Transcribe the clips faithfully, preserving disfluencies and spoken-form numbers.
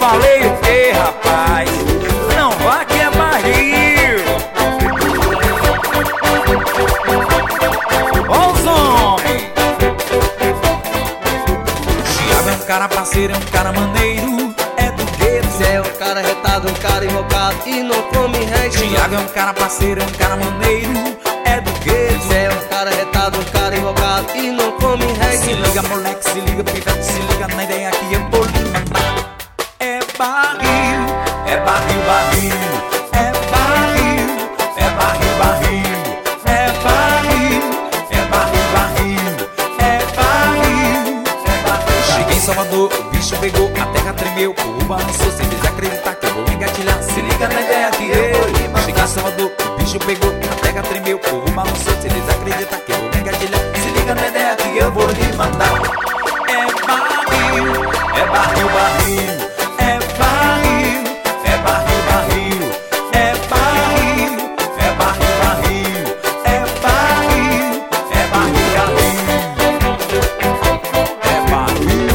falei o que, rapaz? Não vá que é barril. Ó os homens. Thiago é um cara parceiro, é um cara maneiro, é do gueto. Zé é um cara retado, um cara invocado e não come resto. Thiago é um cara parceiro, é um cara maneiro, é do gueto. Zé é um cara retado, um cara invocado e não come resto. Se liga moleque, se liga pivete, se liga na ideia que eu vou lhe mandar. É barril, é barril, barril. É barril, é barril, barril. É barril, é barril, barril. É barril, é barril. Cheguei em Salvador, o bicho pegou, a terra tremeu, o povo balançou sem desacreditar que eu vou engatilhar. Se liga na ideia que eu vou lhe mandar. Cheguei em Salvador, o bicho pegou, a terra tremeu, o povo balançou sem desacreditar que eu vou engatilhar. Se liga na ideia que eu vou lhe mandar. É barril, é barril, barril. É barril, é barril, barril. É barril, é barril, barril. É barril, é barril, barril. É barril.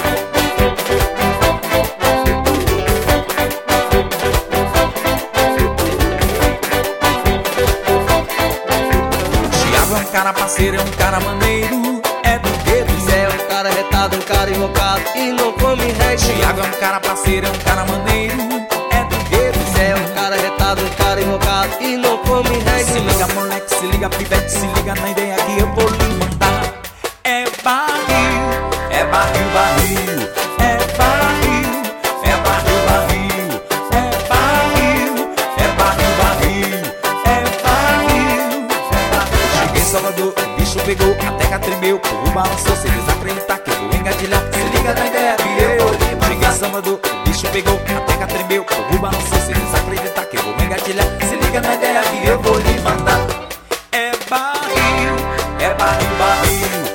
Thiago é um cara parceiro, é um cara maneiro, é do gueto. Zé é um cara retado, um cara invocado e não come resto. Thiago é um cara parceiro, é um cara maneiro, é do gueto. Zé é um cara retado, um cara invocado e não come resto. Se liga moleque, se liga pivete, se liga na ideia que eu vou lhe mandar. É barril, é barril, barril. É barril, é barril, barril. É barril, é barril, barril. É barril, é barril. Cheguei em Salvador, o bicho pegou, a terra tremeu, o povo balançou sem desacreditar que eu vou engatilhar. Se liga na ideia que eu vou lhe mandar. Cheguei em Salvador, o bicho pegou, a terra tremeu, o povo balançou sem desacreditar que eu vou engatilhar. Se liga na ideia que eu vou lhe mandar. É barril, é barril, barril.